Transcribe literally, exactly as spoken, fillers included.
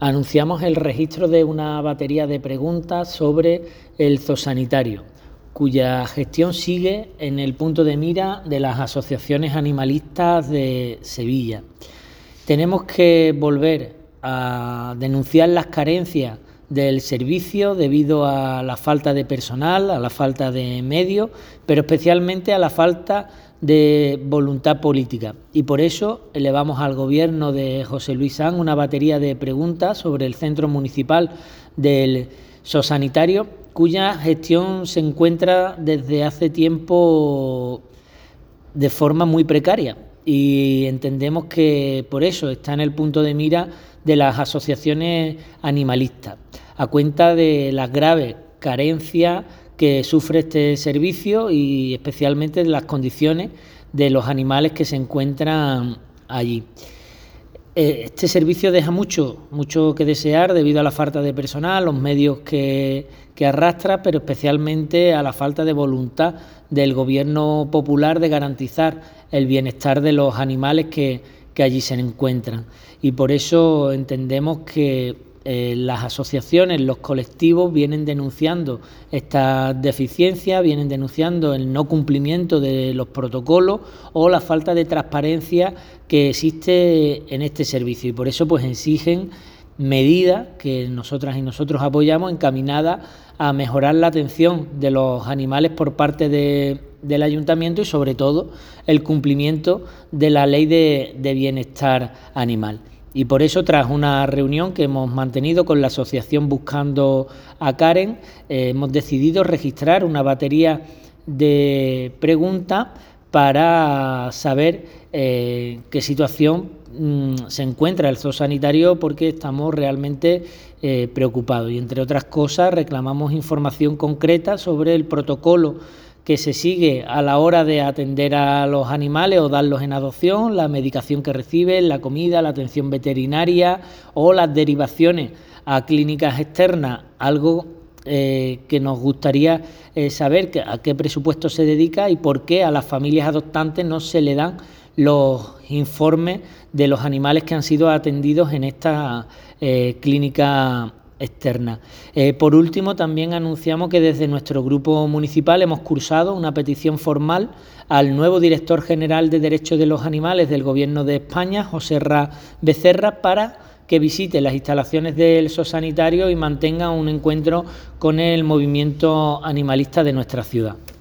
anunciamos el registro de una batería de preguntas sobre el zoosanitario, cuya gestión sigue en el punto de mira de las asociaciones animalistas de Sevilla. Tenemos que volver a denunciar las carencias del servicio debido a la falta de personal, a la falta de medios, pero especialmente a la falta de voluntad política. Y por eso elevamos al Gobierno de José Luis Sanz una batería de preguntas sobre el Centro Municipal del Zoosanitario, cuya gestión se encuentra desde hace tiempo de forma muy precaria. Y entendemos que por eso está en el punto de mira de las asociaciones animalistas, a cuenta de las graves carencias que sufre este servicio y especialmente de las condiciones de los animales que se encuentran allí. Este servicio deja mucho, mucho que desear debido a la falta de personal, los medios que, que arrastra, pero especialmente a la falta de voluntad del Gobierno popular de garantizar el bienestar de los animales que, que allí se encuentran. Y por eso entendemos que Eh, las asociaciones, los colectivos vienen denunciando estas deficiencias, vienen denunciando el no cumplimiento de los protocolos o la falta de transparencia que existe en este servicio, y por eso pues exigen medidas que nosotras y nosotros apoyamos encaminadas a mejorar la atención de los animales por parte de, del ayuntamiento y sobre todo el cumplimiento de la ley de, de bienestar animal. Y por eso, tras una reunión que hemos mantenido con la asociación Buscando a Karen, eh, hemos decidido registrar una batería de preguntas para saber eh, qué situación mmm, se encuentra el zoosanitario, porque estamos realmente eh, preocupados. Y entre otras cosas reclamamos información concreta sobre el protocolo que se sigue a la hora de atender a los animales o darlos en adopción, la medicación que reciben, la comida, la atención veterinaria o las derivaciones a clínicas externas, algo eh, que nos gustaría eh, saber que, a qué presupuesto se dedica y por qué a las familias adoptantes no se le dan los informes de los animales que han sido atendidos en esta eh, clínica externa. Eh, por último, también anunciamos que desde nuestro grupo municipal hemos cursado una petición formal al nuevo director general de Derechos de los Animales del Gobierno de España, José Ra Becerra, para que visite las instalaciones del zoosanitario y mantenga un encuentro con el movimiento animalista de nuestra ciudad.